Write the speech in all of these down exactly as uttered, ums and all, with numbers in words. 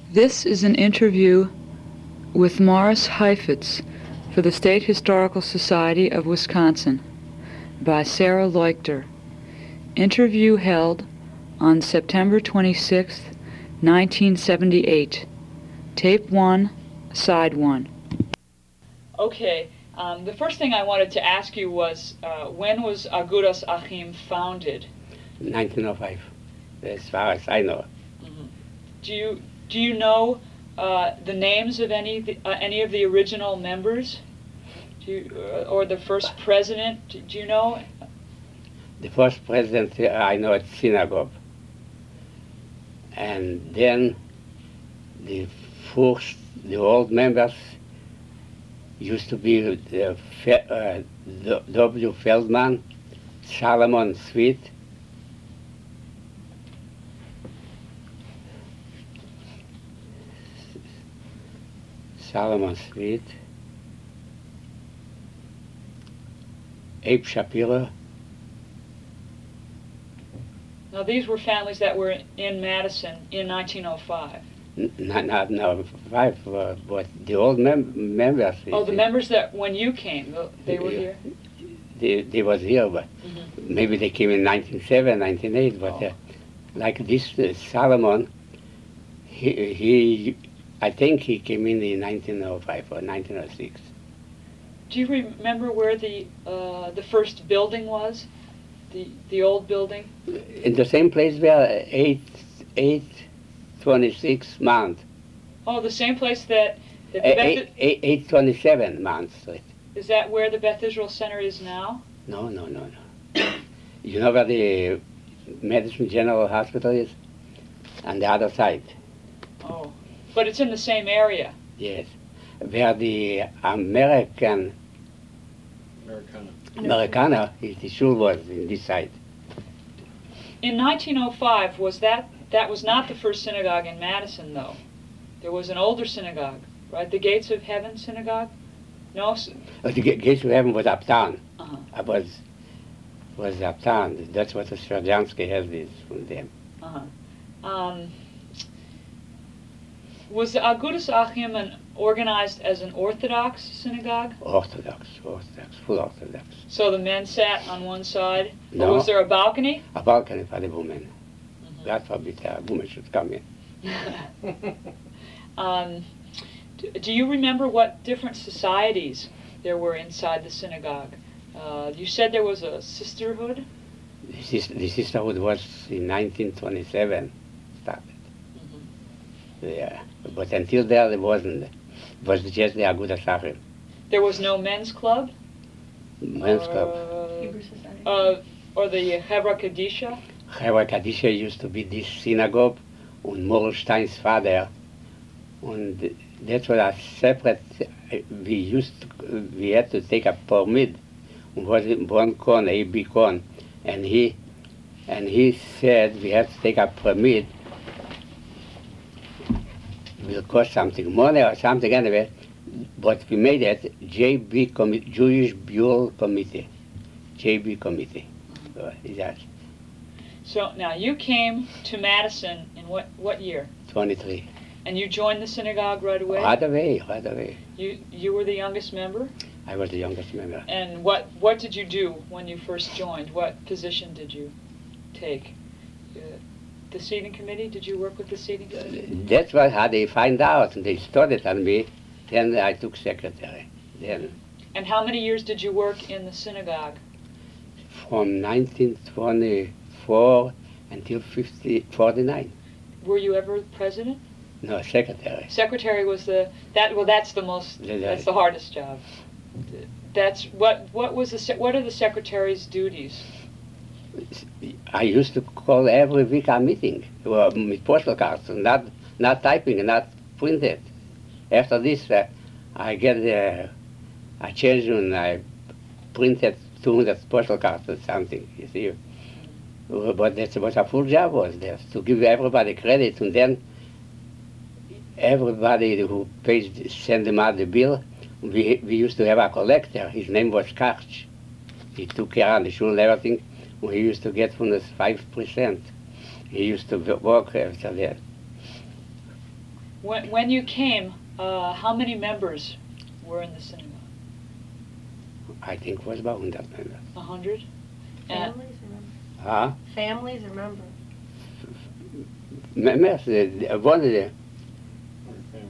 This is an interview with Morris Heifetz for the State Historical Society of Wisconsin by Sarah Leuchter. Interview held on September twenty-sixth, nineteen seventy-eight. Tape one, Side one. Okay, um, the first thing I wanted to ask you was, uh, when was Agudas Achim founded? nineteen oh five, as far as I know. Mm-hmm. Do you do you know uh, the names of any of the, uh, any of the original members? Do you, uh, or the first president? Do, do you know? The first president uh, I know at synagogue, and then the first the old members used to be uh, Fe- uh, W. Feldman, Solomon Sweet, Solomon Sweet, Abe Shapiro. Now these were families that were in Madison in nineteen oh five. N- Not, not no five, uh, but the old mem- members. Oh, the members that when you came, th- they were here? They, they was here, but Mm-hmm. maybe they came in nineteen oh seven, nineteen oh eight, but Oh. uh, like this uh, Solomon, he, he, I think he came in in nineteen oh five or nineteen oh six. Do you remember where the uh, the first building was? The the old building? In the same place where eight, eight twenty-six Mount, Oh, the same place that, that the eh, Beth, eight, eight, eight twenty-seven Mount Street. is that where the Beth Israel Center is now? No, no, no, no. You know where the Medicine General Hospital is? On the other side. Oh, but it's in the same area. Yes, where the American Americana. Americana, the shul was in this side. In nineteen oh five, was that that was not the first synagogue in Madison, though. There was an older synagogue, right? The Gates of Heaven synagogue. No. s- Uh, the Ga- Gates of Heaven was uptown. Uh-huh. I was was uptown. That's what the Sverjansky has this from them. Uh-huh. Um, was the Agudas Achim an, organized as an Orthodox synagogue? Orthodox, Orthodox, full Orthodox. So the men sat on one side? No. Or was there a balcony? A balcony for the women. Mhm. God forbid a woman should come in. um, do, do you remember what different societies there were inside the synagogue? Uh, you said there was a sisterhood? The, sis- the sisterhood was in nineteen twenty-seven started. Mm-hmm. Yeah, but until there, there wasn't. It was just the Agudas Achim. There was no men's club? Men's club. Uh, Hebrew Society. uh, or the Hevra Kadisha? Chevra Kadisha used to be this synagogue, and Morlstein's father, and that was a separate. We used, to, we had to take a permit. Was one con, a big con, and he, and he said we had to take a permit. Will cost something money or something anyway, but we made it J B Committee, Jewish Bureau Committee, J B Committee. So, that's So now you came to Madison in what, what year? twenty-three. And you joined the synagogue right away? Right away, right away. You you were the youngest member? I was the youngest member. And what what did you do when you first joined? What position did you take? Uh, the seating committee? Did you work with the seating committee? That's what how they find out. They started on me. Then I took secretary. Then And how many years did you work in the synagogue? from nineteen twenty-four until fifty, forty-nine. Were you ever president? No, secretary. Secretary was the that well that's the most Yeah, that's the hardest job. That's what what was the se- what are the secretary's duties? I used to call every week a meeting uh, with postal cards, not not typing, not printed. After this, uh, I get uh, a change and I printed two hundred postal cards or something. You see, Uh, but that's what a full job was there to give everybody credit, and then everybody who pays send them out the bill. We we used to have a collector. His name was Karch. He took care of the shul and everything. We used to get from us five percent. He used to work after that. When, when you came, uh, how many members were in the synagogue? I think it was about one hundred members. A hundred? And Families or members? Huh? Families or members? Members, uh, one of the, Or family.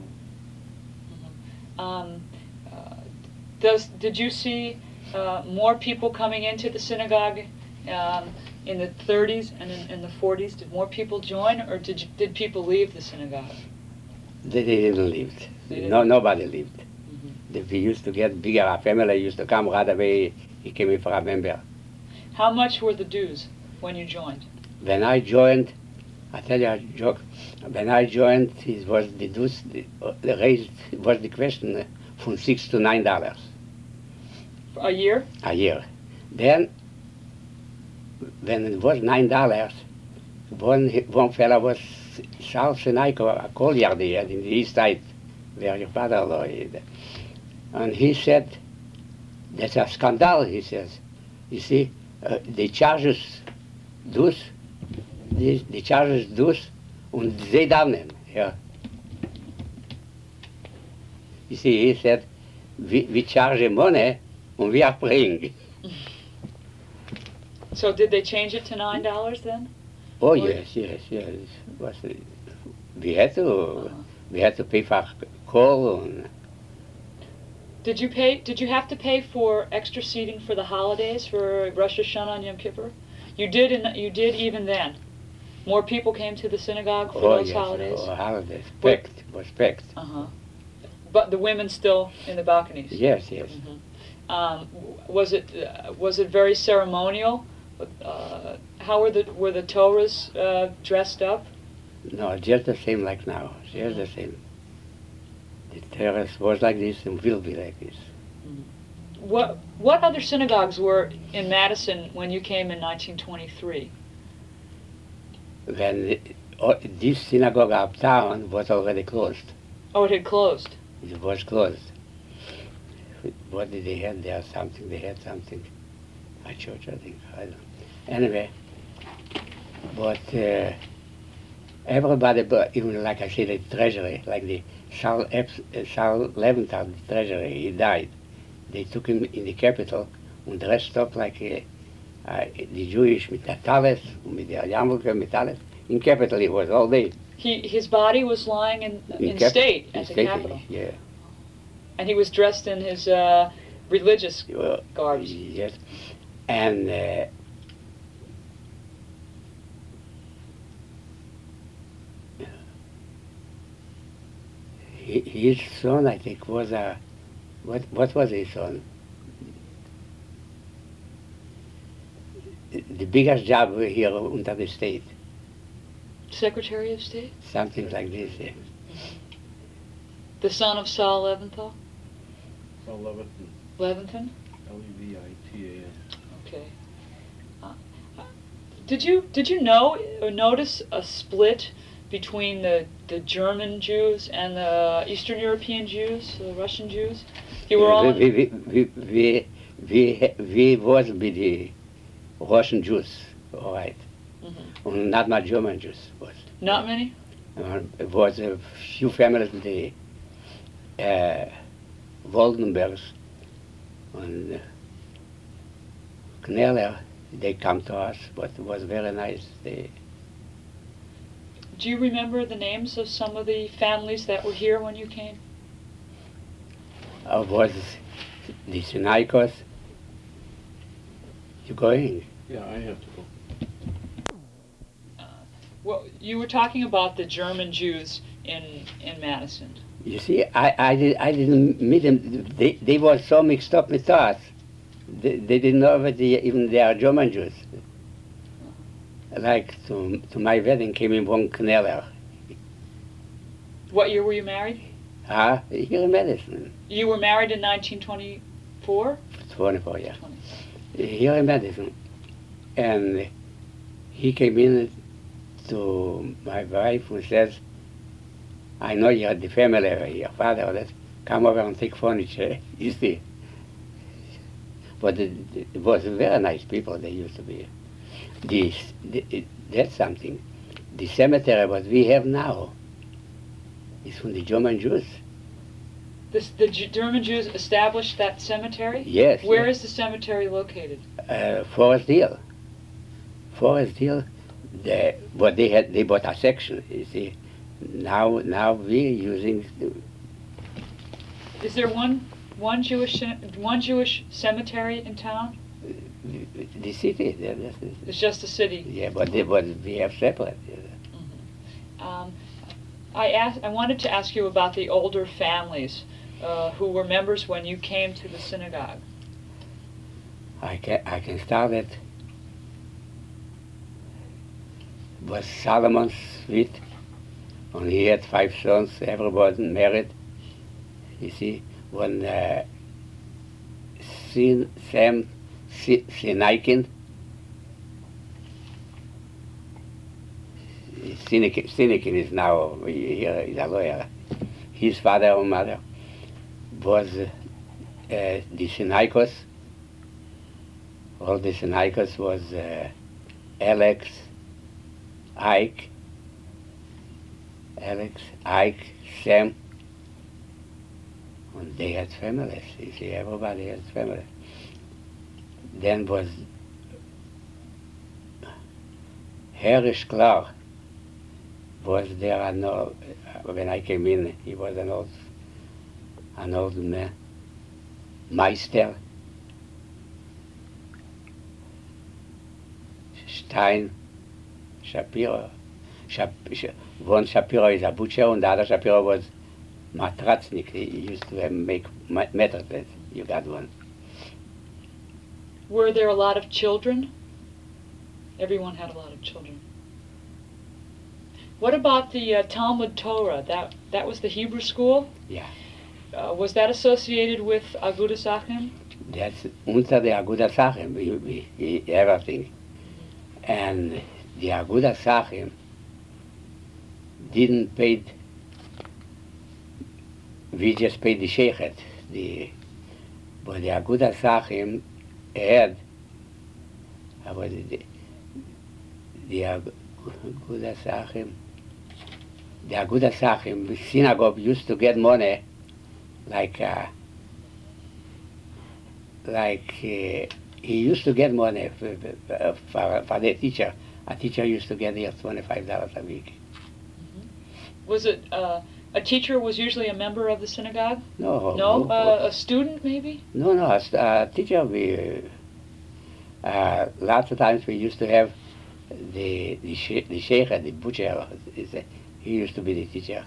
um, uh, does did you see uh, more people coming into the synagogue um, in the thirties and in, in the forties? Did more people join, or did you, did people leave the synagogue? they didn't live. They didn't? No, nobody lived. Mhm. The, we used to get bigger. Our family used to come right away. He came in for a member. How much were the dues when you joined? When I joined, I tell you a joke. When I joined, it was the dues the, uh, the raised was the question uh, from six to nine dollars A year? a year. Then, when it was nine dollars, one one fellow was Charles Senaiko, a collier there in the east side, where your father-in-law is. And he said, "That's a scandal." He says, "You see, uh, they charge us dues, they, they charge us dues, and they don't." Yeah. You see, he said, "We we charge them money, and we are praying." So did they change it to nine dollars then? Oh Or- yes, yes, yes. It was, uh, we had to Uh-huh. we had to pay for coal and Did you pay? Did you have to pay for extra seating for the holidays for Rosh Hashanah and Yom Kippur? You did, in, you did even then. More people came to the synagogue for oh those yes, holidays. oh, holidays. What- Packed, was packed. Uh huh. But the women still in the balconies. Yes, yes. Mhm. Um, w- was it uh, was it very ceremonial? Uh, how were the were the Torahs uh, dressed up? No, just the same like now. Just the same. The terrace was like this and will be like this. What what other synagogues were in Madison when you came in nineteen twenty-three? When the, oh, this synagogue uptown was already closed. Oh, it had closed. It was closed. What did they have there? Something. They had something. A church, I think. I don't know. Anyway, but uh, everybody, but even like I said, the treasury, like the Charles, Epps, uh, Charles Leventhal, the treasury, he died. They took him in the capital and dressed up like uh, uh, the Jewish mit der Talis, mit der Yarmulke mit alles. In capital he was all day. He his body was lying in in, cap- state in at the state, Capitol, Yeah. and he was dressed in his uh, religious Well, garbs. yes. And uh, he- his son, I think, was a, what, what was his son? The- The biggest job here under the state, Secretary of State, something like this. Yeah. the son of Saul Leventhal, Saul Leviton, Leventhal. L E V I T A N. Okay. Uh, uh, did you did you know or notice a split between the, the German Jews and the Eastern European Jews, the Russian Jews? You were all we, we, we, we, we, we was with the Russian Jews, all right. Mhm. And not my German Jews was. Not many. Uh, it was a few families with the uh, Waldenbergs and uh, Kneller, they come to us, but it was very nice. They, Do you remember the names of some of the families that were here when you came? uh, was the Sinaikos. You going? Yeah, I have to go. Well, you were talking about the German Jews in in Madison. You see, I, I, did, I didn't meet them. They, they were so mixed up with us. They, they didn't know that they, even they are German Jews. Like to, to my wedding came in one Kneller. What year were you married? Ah, here in Madison. You were married in nineteen twenty-four? twenty-four, yeah. twenty. Here in Madison. And he came in to my wife and says, I know you had the family, your father, let's come over and take furniture, you see. But it, it was very nice people they used to be. This, the, it, that's something. The cemetery what we have now, It's from the German Jews. This, the G- German Jews established that cemetery? Yes. Where yes. is the cemetery located? Uh, Forest Hill. Forest Hill. The, but they had they bought a section. You see, now now we're using. Is there one one Jewish ce- one Jewish cemetery in town? The, the city. the- the- It's just a city. Yeah, but they, but we have separate. Um, I asked, I wanted to ask you about the older families uh, who were members when you came to the synagogue. I can I can start it. Was Solomon Sweet, and he had five sons. Everybody married. You see, when uh, Sin, Sam Si- Sinaikin, Sinikin, Sinikin is now here, is a lawyer. His father or mother was uh, uh, the Sinaikos. All the Sinaikos was uh, Alex, Ike, Alex, Ike, Sam, and they had families. You see, everybody had families. Then was Harish Clark was there. An old, when I came in, he was an old, an old man, Meister, Stein, Shapiro. Shap, Sh- one Shapiro is a butcher, and the other Shapiro was matratznik. He used to uh, make ma- mattresses. You got one. Were there a lot of children? Everyone had a lot of children. What about the uh, Talmud Torah? That that was the Hebrew school? Yeah. Uh, was that associated with Agudas Achim? That's unter the Agudas Achim, we, we, we, everything. And the Agudas Achim didn't pay, we just paid the sheikhet. The, but the Agudas Achim had, how was it, the, the Agudas Achim, the Agudas Achim, the synagogue used to get money like, uh, like uh, he used to get money for, for, for, for the teacher. A teacher used to get here twenty-five dollars a week. Was it uh, a teacher was usually a member of the synagogue? No. No, no, uh, a student maybe? no, no, as a teacher, we, uh, lots of times we used to have the, the, she, the sheikh, the butcher, is a, he used to be the teacher.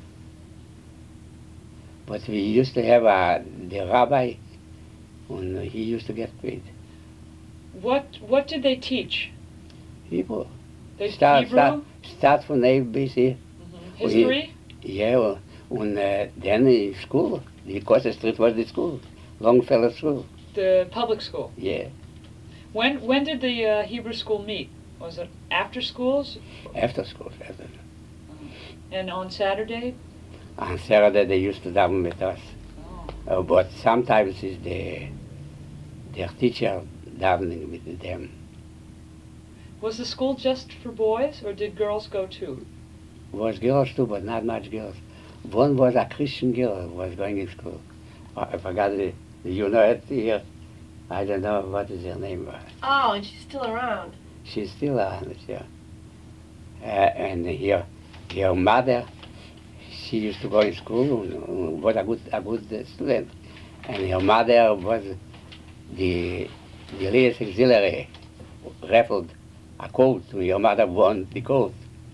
But we used to have uh, the rabbi, and he used to get paid. What what did they teach? Hebrew. They Start, Hebrew? start, start from A B C. Mhm. History? Yeah, well, and uh, then in school, the Costa Street was the school, Longfellow School. The public school. Yeah, When when did the uh, Hebrew school meet? Was it after schools? after school. After. And on Saturday? On Saturday they used to daven with us, Oh. uh, but sometimes is the their teacher davening with them. Was the school just for boys, or did girls go too? Was girls too, but not much girls. One was a Christian girl who was going to school. I I forgot the, you know it here. I don't know what is her name. Oh, and she's still around. She's still around, yeah. Uh, and her, her mother, she used to go in school and was a good, a good student. And her mother was the, the ladies auxiliary, raffled a coat, and her mother won the coat.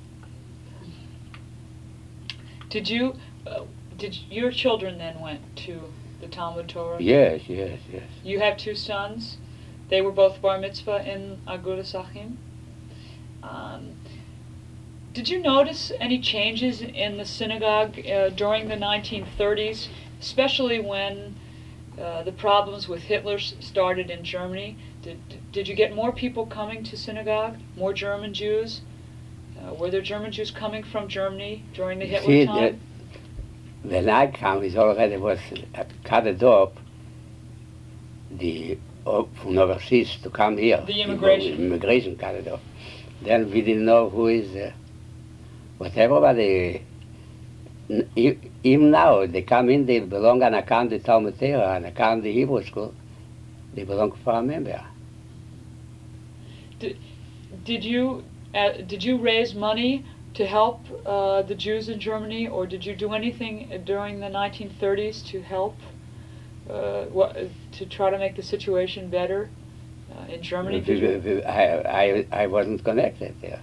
Did you, uh, did your children then went to the Talmud Torah? Yes, yes, yes. You have two sons. They were both bar mitzvah in Agudas Achim. Um, did you notice any changes in the synagogue uh, during the nineteen thirties, especially when uh, the problems with Hitler s- started in Germany? Did, did you get more people coming to synagogue, more German Jews? Uh, were there German Jews coming from Germany during the Hitler See, time? the, when I came, it already was uh, cut it up, the, uh, from overseas to come here. The immigration. The immigration cut it off. Then we didn't know who is, uh, but everybody N- e- Even now, they come in, they belong on account the Talmud Torah, on account the Hebrew school. They belong for a member. Did you uh, did you raise money to help uh, the Jews in Germany, or did you do anything during the nineteen thirties to help uh, what, to try to make the situation better uh, in Germany? Did you? I, I, I wasn't connected there.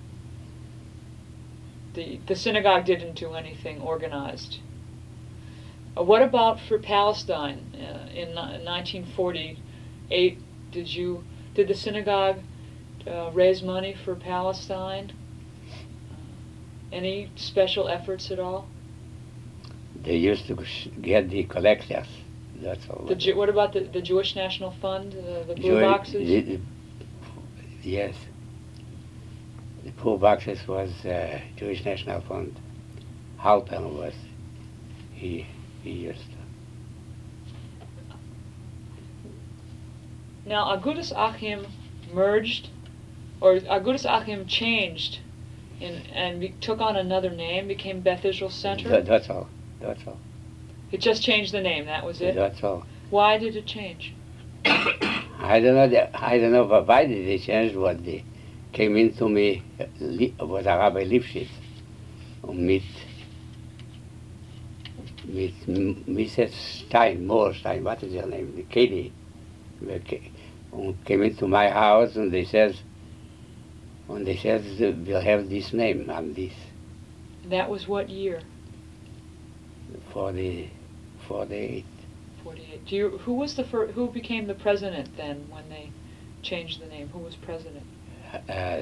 The, the synagogue didn't do anything organized. Uh, what about for Palestine uh, in ni- nineteen forty-eight? Did you did the synagogue uh, raise money for Palestine? Uh, any special efforts at all? They used to sh- get the collectors. That's all. The Ju- what about the, the Jewish National Fund, uh, the blue Jew- boxes? the- the- yes. The blue boxes was uh, Jewish National Fund. Halpern was. He he used to. Now, Agudas Achim merged, or Agudas Achim changed, in, and be, took on another name, became Beth Israel Center. That, that's all. That's all. It just changed the name. That was it. That's all. Why did it change? I don't know. The, I don't know why did they change. What they came into me uh, li, was a Rabbi Lifshitz, mit mit M- Missus Stein, Moorstein. What is her name? The Katie. The Ka- and came into my house and they says, and they says uh, we'll have this name and this That was what year? for the for the forty-eight. Do you? Who was the fir- Who became the president then when they changed the name? Who was president? uh, S-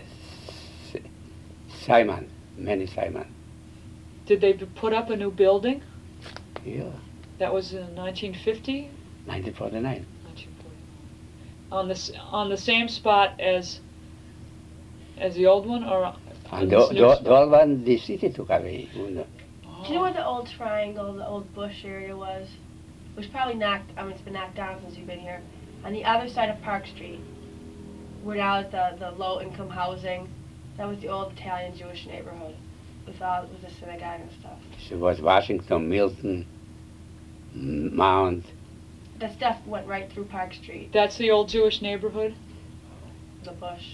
Simon, Manny Simon. Did they b- put up a new building? Yeah, That was in nineteen fifty. nineteen forty-nine. nineteen forty. On the s- on the same spot as as the old one, or on And this the, new the, spot? the old one, the city took away. You know. Do you know where the old triangle, the old bush area was? It was probably knocked, I mean, it's been knocked down since you've been here. On the other side of Park Street, where now is the, the low-income housing, that was the old Italian Jewish neighborhood with all, with the synagogue and stuff. She was Washington, Milton, M- Mount. That stuff went right through Park Street, That's the old Jewish neighborhood. the bush.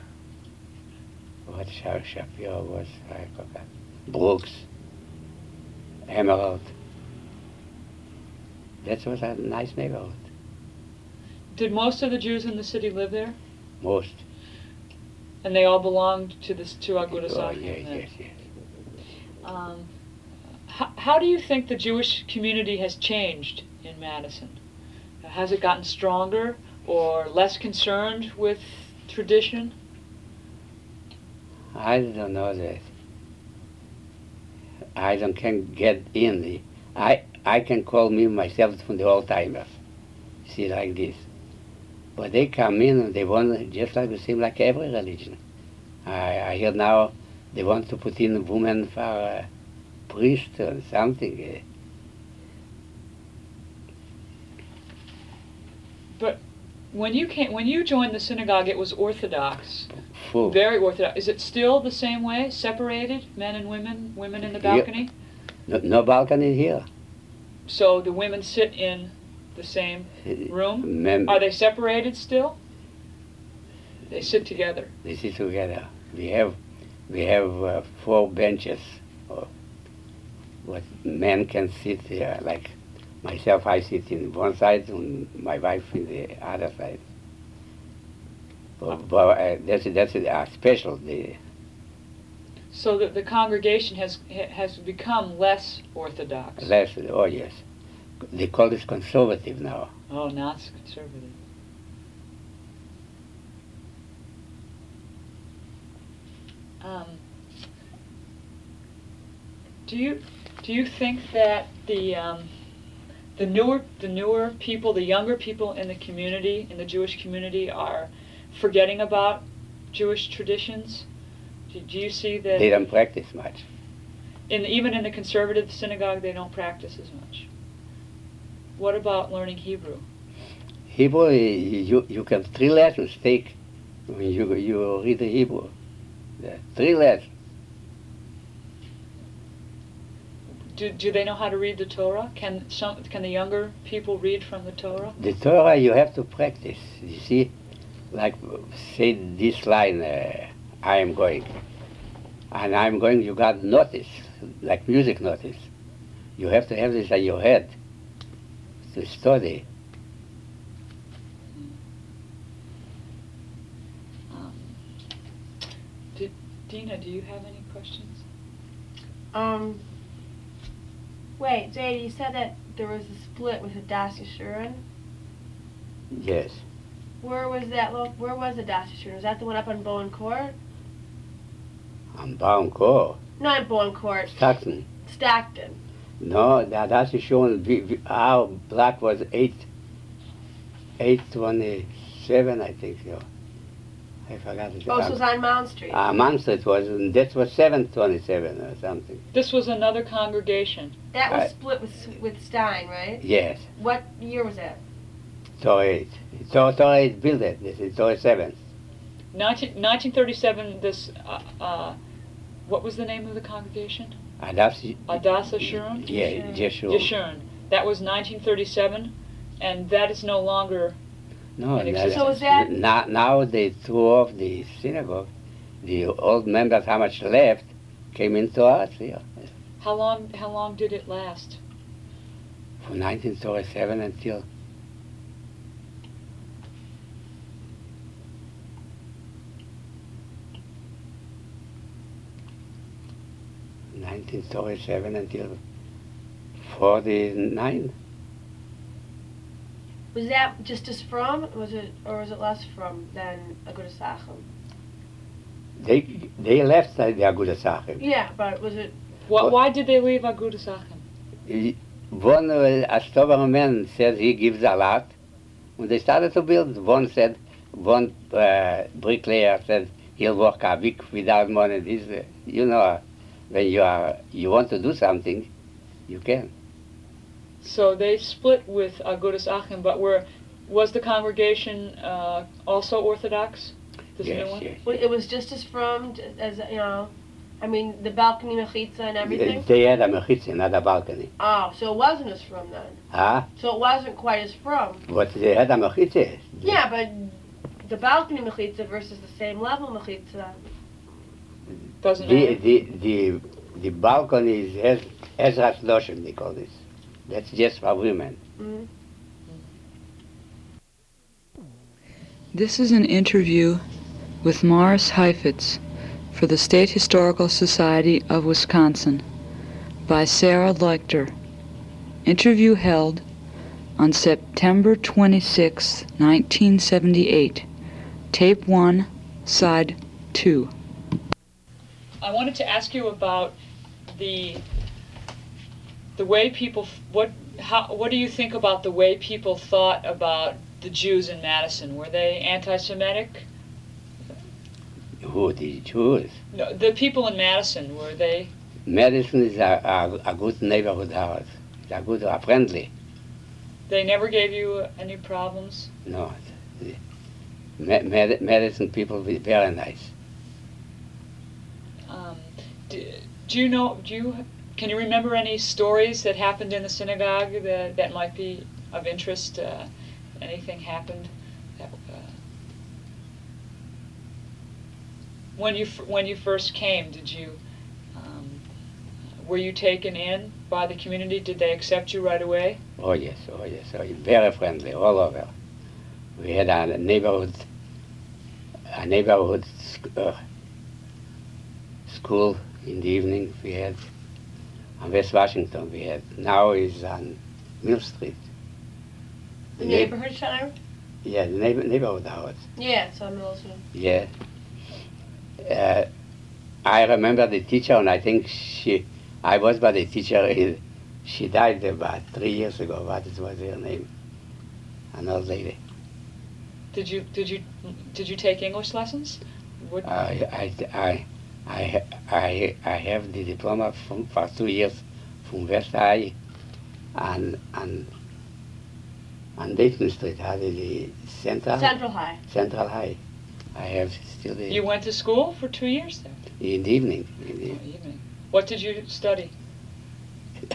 What Sha- Shapiro was, I forgot. Brooks, Emerald. That was a nice neighborhood. Did most of the Jews in the city live there? Most. And they all belonged to this to Agudas Oh, Achim yes, then? yes, yes. Um, how, how do you think the Jewish community has changed in Madison? Has it gotten stronger or less concerned with tradition? I don't know that. I don't can get in. The, I I can call me myself from the old timers. See, like this. But they come in and they want just like the same like every religion. I I hear now they want to put in a woman for a priest or something. But when you came, when you joined the synagogue, it was Orthodox, Full. very Orthodox. Is it still the same way, separated, men and women, women in the Yeah. balcony? No, no balcony here. So the women sit in the same room? Mem- Are they separated still? They sit together. They sit together. We have we have uh, four benches. Uh, what men can sit here. Like myself, I sit in one side and my wife in the other side. But, but uh, that's that's a special. The, So that the congregation has has become less Orthodox. less. Oh yes, they call this conservative now. Oh, now it's conservative. Um, do you do you think that the um, the newer the newer people, the younger people in the community, in the Jewish community, are forgetting about Jewish traditions? Do, do you see that They don't practice much. in even in the conservative synagogue they don't practice as much? What about learning Hebrew? Hebrew, you you can three lessons take when you you read the Hebrew. The three lessons. Do, do they know how to read the Torah? Can some can the younger people read from the Torah? The Torah you have to practice. You see, like say this line, uh, I am going. And I'm going, you got notice, like music notice. You have to have this in your head to study. Um, did, Dina, do you have any questions? Um, wait, Jay, you said that there was a split with Hadass Yeshurun. Yes. Where was that? Lo- where was Hadass Yeshurun? Was that the one up on Bowen Court? On Baum Court. Not Bowen Court. Stockton. Stockton. No, that, that's shown. We, we, our block was eight, eight twenty-seven, I think. So. I forgot it. Oh, so it was on Mount Street. Uh, Mount Street was, and that was seven twenty-seven or something. This was another congregation. That was Right. split with with Stein, right? Yes. What year was that? Torah eight. Torah Torah eight built it. This is Torah seven. nineteen, nineteen thirty-seven, this, uh, uh, what was the name of the congregation? And that's, Hadass Yeshurun? yeah, Jeshurun. Yeshurun. That was nineteen thirty-seven, and that is no longer. No, And that- So is that- now, now they threw off the synagogue. The old members, how much left, came into us here. How long? How long did it last? From nineteen thirty-seven until nineteen thirty-seven until forty-nine. Was that just as from? Was it, or was it less from than Agudas Achim? They they left the Agudas Achim. Yeah, but was it? Why, What- why did they leave Agudas Achim? He- One uh, Astover man said he gives a lot. When they started to build, one said, one uh, bricklayer said he'll work a week without money. This, uh, you know, when you are you want to do something, you can. So they split with Agudas Achim, but were, was the congregation uh, also Orthodox? This yes, new one? yes. It was just as from as you know. I mean, the balcony mechitza and everything. They had a mechitza, not a balcony. Oh, so it wasn't as from then. Huh? So it wasn't quite as from. But they had a mechitza. Yeah, but the balcony mechitza versus the same level mechitza. Doesn't The, matter. the, the, the balcony is Ez- Ezra's Loshen, they call this. That's just for women. Mm-hmm. This is an interview with Morris Heifetz for the State Historical Society of Wisconsin by Sarah Leuchter. Interview held on September twenty-sixth, nineteen seventy-eight. Tape one, Side two. I wanted to ask you about the the way people what how what do you think about the way people thought about the Jews in Madison? Were they anti-Semitic? Who, the Jews? No, the people in Madison, were they? Madison is a, a, a good neighborhood house. It's a good, a friendly. They never gave you any problems? No, the Ma- Mad- Madison people be very nice. Um, do, do you know, do you, can you remember any stories that happened in the synagogue that, that might be of interest? Uh, anything happened? That, uh, when you f- when you first came, did you, um, were you taken in by the community? Did they accept you right away? Oh yes, oh yes, oh, very friendly all over. We had a neighborhood, a neighborhood sc- uh, school in the evening. We had on West Washington. We had now is on Mill Street. The neigh- neighborhood center? Yeah, the neighbor, neighborhood house. Yeah, it's on Middle School. Yeah. Uh, I remember the teacher, and I think she, I was by the teacher. in- She died about three years ago. What was her name? An old lady. Did you did you did you take English lessons? What, I, I, I, I, ha- I, I have the diploma from, for two years from West High, and and on Dayton Street had the Central Central High. Central High. I have still the you went to school for two years there? in the evening. In Oh, the, evening. What did you study?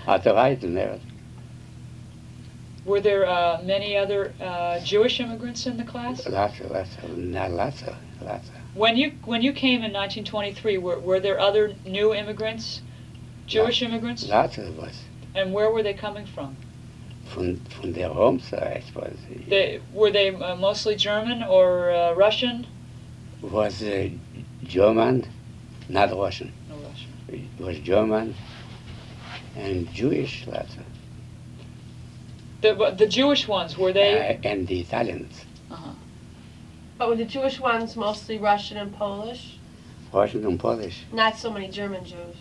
At the right, never. Were there uh, many other uh, Jewish immigrants in the class? Lots, of- lots, of- not lots, of- lots. of- When you when you came in nineteen twenty-three, were were there other new immigrants, Jewish immigrants? Lots of us. And where were they coming from? From, from their homes, I suppose. They were they uh, mostly German or uh, Russian? Was uh, German, not Russian. No Russian. It was German and Jewish, lots of. The but the Jewish ones were they? Uh, and the Italians. Uh-huh. But were the Jewish ones mostly Russian and Polish? Russian and Polish. Not so many German Jews.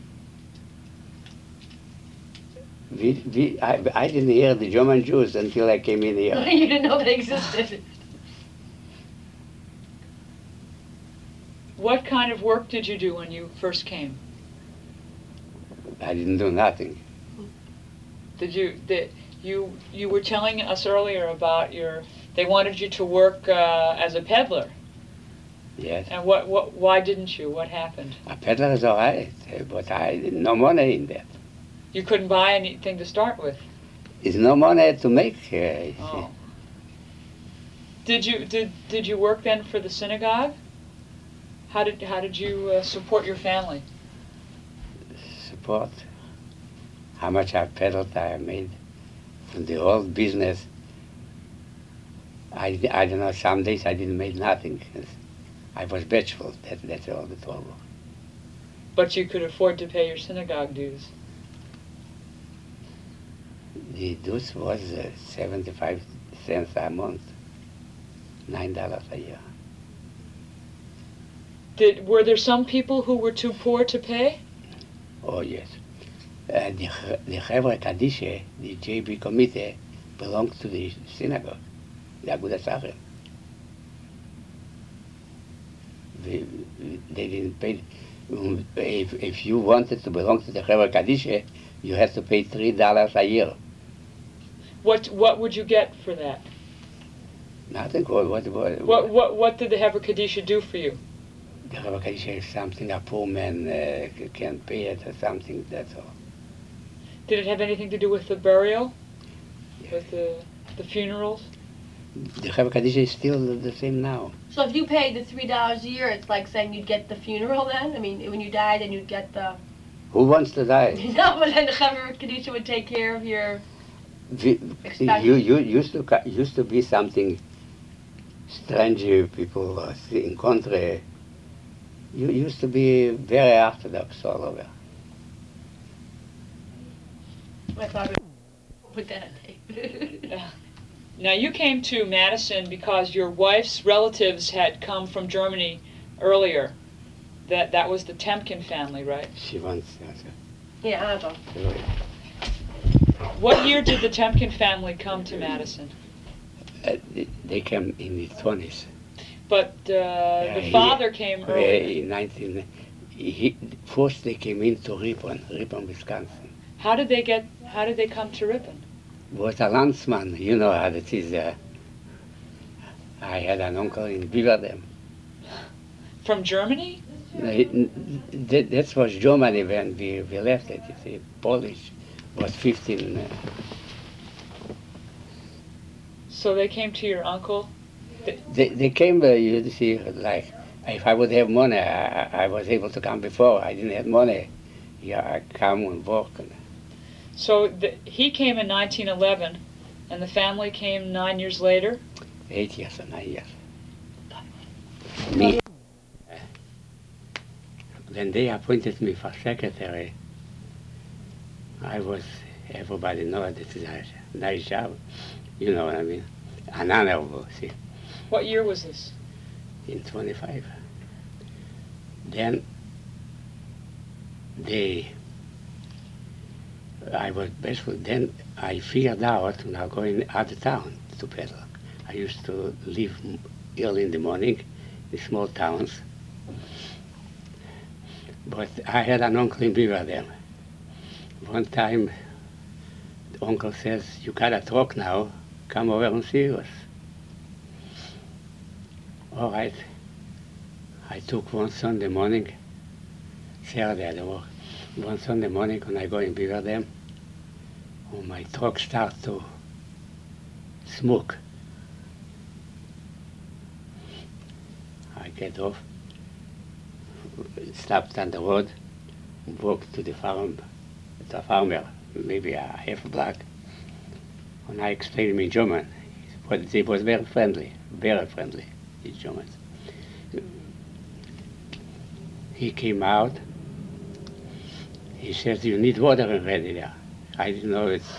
We, we, I, I didn't hear the German Jews until I came in here. You didn't know they existed. What kind of work did you do when you first came? I didn't do nothing. Did you did you you were telling us earlier about your they wanted you to work uh, as a peddler, Yes. and what what why didn't you? What happened? A peddler is all right, uh, but I didn't no money in that. You couldn't buy anything to start with. It's no money to make. Uh, you see. Oh. Did you did did you work then for the synagogue? How did how did you uh, support your family? Support. How much I peddled, I made from the whole business. I, I don't know, some days I didn't make nothing. I was bashful, that, that's all the trouble. But you could afford to pay your synagogue dues. The dues was uh, seventy-five cents a month, nine dollars a year. Did were there some people who were too poor to pay? Oh, yes. Uh, the the Chevra Kadisha, the J B committee, belonged to the synagogue, the Agudas Sacher. They, they didn't pay. Um, if, if you wanted to belong to the Chevra Kadisha, you had to pay three dollars a year. What what would you get for that? Nothing. What what what? What what what did the Heber Kadisha do for you? The Chevra Kadisha is something a poor man uh, c- can't pay it or something. That's all. Did it have anything to do with the burial, Yeah. with the the funerals? The Chevra Kadisha is still the same now. So if you paid the three dollars a year, it's like saying you'd get the funeral then? I mean, when you died, then you'd get the... Who wants to die? No, but then the Chaver Kadisha would take care of your... We, Expensive. you, you used to ca- used to be something strange uh, people uh, in country. You used to be very orthodox all over. I thought it would put that on tape. Now you came to Madison because your wife's relatives had come from Germany earlier. That that was the Temkin family, right? She wants. Uh, Yeah, I know. What year did the Temkin family come to Madison? uh, they- they came in the twenties. But uh, Yeah, the he- father came Uh, earlier. in nineteen. He, first they came into Ripon, Ripon, Wisconsin. How did they get? How did they come to Ripon? Was a landsman. You know how it is. Uh, I had an uncle in Beaverdam. From Germany? No, it- that, that was Germany when we, we left it. You see, Polish was fifteen. Uh, So they came to your uncle. they, they came, uh, you see, like, if I would have money, I, I I was able to come before. I didn't have money. Yeah, I come and work. And So the, he came in nineteen eleven, and the family came nine years later. eight years or nine years. Me. When they appointed me for secretary, I was, everybody knows this is a nice job. You know what I mean? An honorable, see. What year was this? In twenty-five. Then they, I was basically, then I figured out now going out of town to peddle. I used to live m- early in the morning in small towns. But I had an uncle in Beaverdam. One time, the uncle says, you got a truck now, come over and see us. All right. I took one Sunday morning, Saturday I don't work, one Sunday morning when I go in Beaverdam, and my truck start to smoke. I get off, stopped on the road, and walked to the farm, to a farmer, maybe a half block. And I explained him in German. But he was very friendly, very friendly, these Germans. He came out. He says, you need water already there. I didn't know it.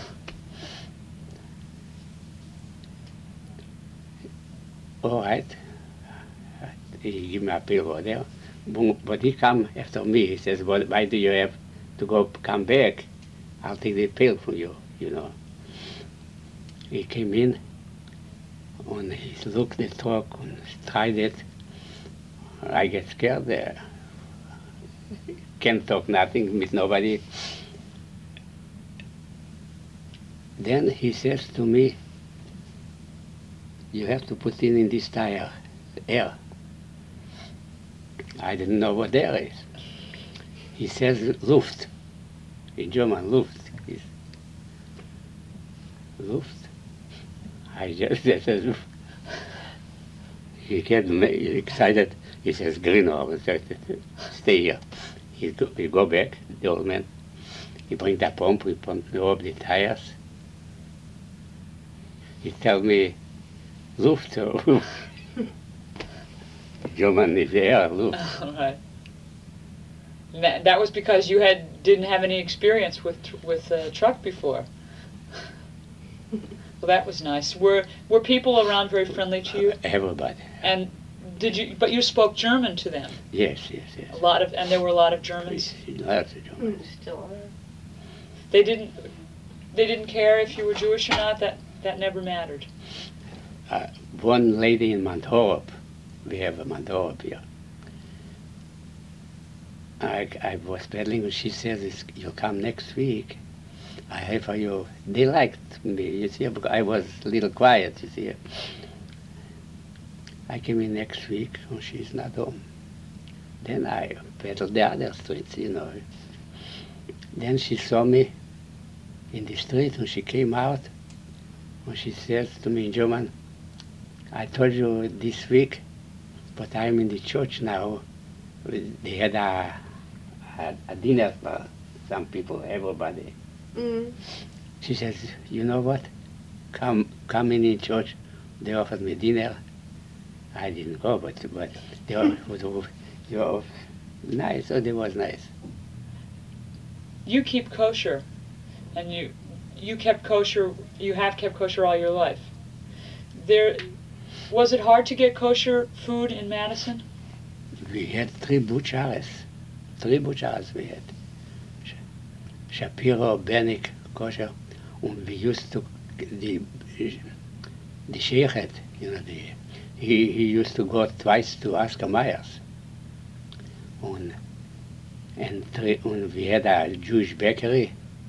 All right. He gave me a pill over there. But he come after me. He says, well, why do you have to go come back? I'll take the pill for you, you know. He came in, and he looked at the truck and tried it. I get scared there. Can't talk nothing with nobody. Then he says to me, you have to put in in this tire air. I didn't know what air is. He says Luft. In German, Luft. Is Luft. I just says he get excited. He says green or stay here. He go, he go back, the old man. He bring the pump, we pump up the tires. He tell me Luft. German is air, Luft. All right. And that, that was because you had didn't have any experience with with uh, truck before. Well, that was nice. Were were people around very friendly to you? Everybody. And did you? But you spoke German to them. Yes, yes, yes. A lot of, and there were a lot of Germans. Lots of Germans. Still are. They didn't. They didn't care if you were Jewish or not. That that never mattered. Uh, one lady in Mount Horeb, we have a Mount Horeb here. I, I was peddling, and she says, "You come next week. I have for you." They liked me, you see, because I was a little quiet, you see. I came in next week, and she's not home. Then I peddled the other streets, you know. Then she saw me in the street, and she came out, and she says to me in German, I told you this week, but I'm in the church now. They had a, a, a dinner for some people, everybody. Mm. She says, you know what? Come come in the church. They offered me dinner. I didn't go, but but they were, they were nice, so they was nice. You keep kosher, and you you kept kosher. You have kept kosher all your life. There, was it hard to get kosher food in Madison? We had three butchers. Three butchers we had. Shapiro, Bennick, kosher. And we used to, the, the sheikhet, you know, the, he, he used to go twice to Oscar Myers. And, and, three, and we had a Jewish bakery.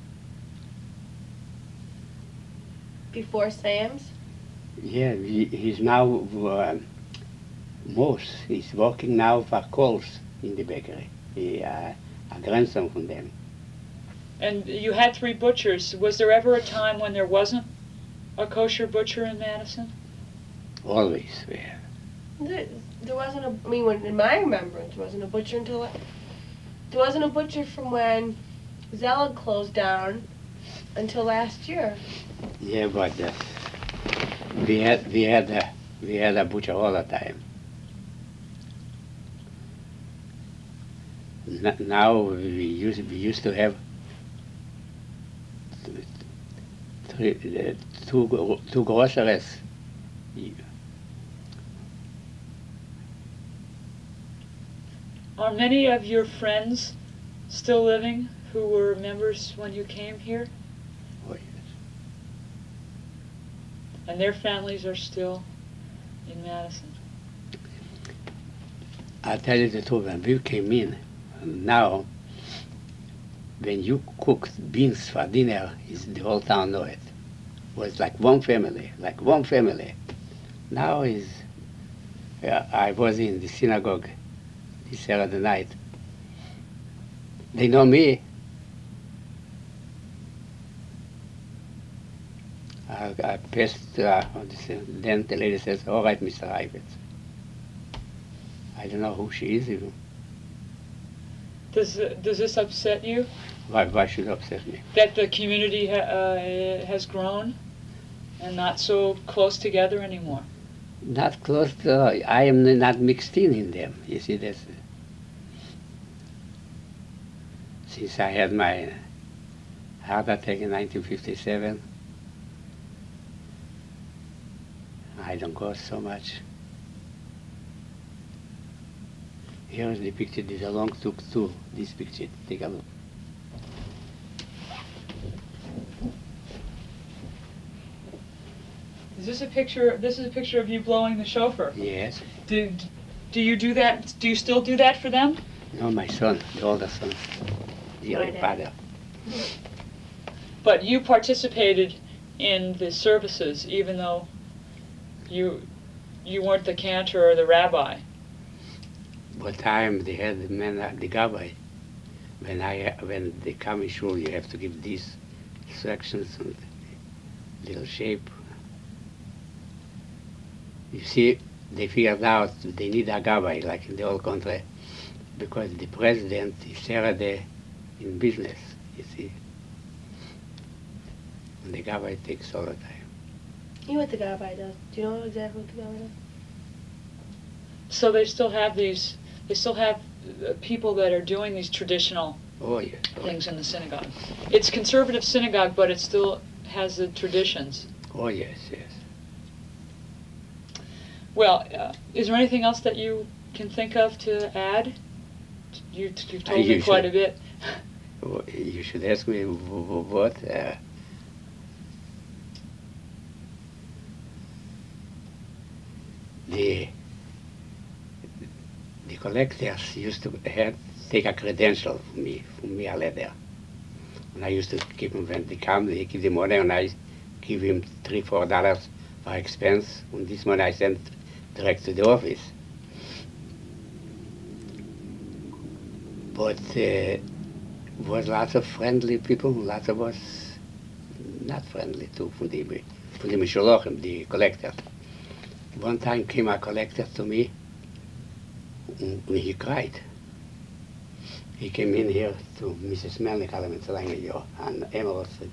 Before Sam's? Yeah, he, he's now, uh, Moss, he's working now for Coles in the bakery. He, uh, a grandson from them. And you had three butchers. Was there ever a time when there wasn't a kosher butcher in Madison? Always, yeah. There, there wasn't a, I mean, when, in my remembrance, there wasn't a butcher until, there wasn't a butcher from when Zelig closed down until last year. Yeah, but uh, we had we had a we had a butcher all the time. N- now we used we used to have three, uh, two gro- two groceries. Are many of your friends still living who were members when you came here? Oh, yes. And their families are still in Madison? I'll tell you the truth, when we came in, now, when you cook beans for dinner, is the whole town know it. It was like one family, like one family. Now is, yeah, I was in the synagogue this Saturday night. They know me. I, I passed, uh, on this, uh, then the lady says, all right, Mister Heifetz. I don't know who she is even. Does uh, does this upset you Why, why should it upset me? that the community ha- uh, has grown and not so close together anymore? Not close to, I am not mixed in in them. You see, that's, uh, since I had my heart attack in nineteen fifty-seven, I don't go so much. Here is the picture, this is a long took too, this picture, take a look. Is this a picture? This is a picture of you blowing the chauffeur. Yes. Do do you do that? Do you still do that for them? No, my son, the older son, the My other dad. father. But you participated in the services, even though you you weren't the cantor or the rabbi. What time they had the man, uh, the gabbai. When I, when they come in shul, you have to give these instructions and little shape. You see, they figured out they need a gabbai, like in the whole country, because the president is there in business, you see. And the gabbai takes all the time. You know what the gabbai does? Do you know exactly what the gabbai does? So they still have these. They still have uh, people that are doing these traditional Oh, yes. Oh, things in the synagogue. It's conservative synagogue, but it still has the traditions. oh yes, yes. Well, uh, is there anything else that you can think of to add? You, you've Uh, told me you quite should- a bit. Oh, you should ask me wh- wh- what. Uh, the the collectors used to have, take a credential from me, from me a letter. And I used to keep them when they come, they give the money, and I give him three, four dollars for expense. And this money I sent direct to the office. But uh, was lots of friendly people, lots of us not friendly too, from the, from the Misholochim, the collector. One time came a collector to me, and he cried. He came in here to Missus Melnick, Element Langejo, on Emerald Street.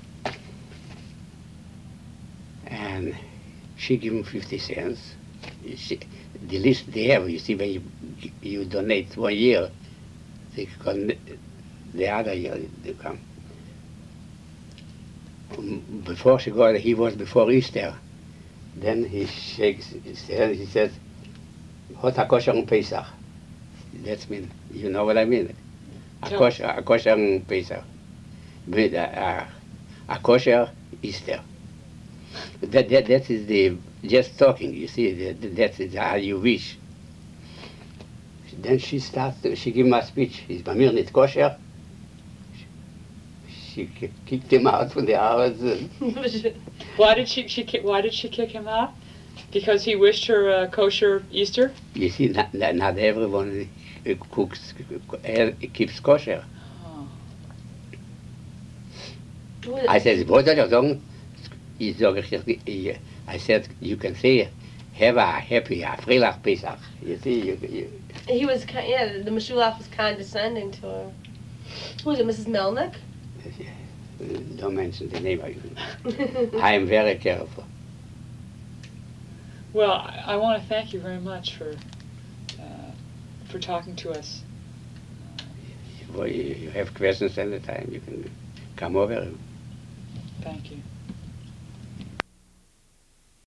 And she gave him fifty cents. She, the list they have, you see, when you, you donate one year, they can, the other year they come. Um, Before she got, he was before Easter. Then he shakes his head, he says, Hot a kosher on Pesach. That's mean, you know what I mean? A Yeah. kosher, a kosher on Pesach. With a, a, a kosher Easter. That, that, that is the, just talking, you see, that, that is how you wish. Then she started, she gave him a speech, is Bamir nicht kosher? She ki- kicked him out from the house. Why did she, she ki- Why did she kick him out? Because he wished her a kosher Easter. You see, not, not, not everyone uh, cooks, uh, keeps kosher. Oh. I said, what are you doing? Ich sage, ich- I said, you can say, have a happy, a Freilach Pesach. You see, you, you, He was, ki- yeah, the Meshulach was condescending to her. Who was it, Missus Melnick? don't mention the name. I am very careful. Well, I, I want to thank you very much for uh, for talking to us. Well, you, you have questions anytime, you can come over. Thank you.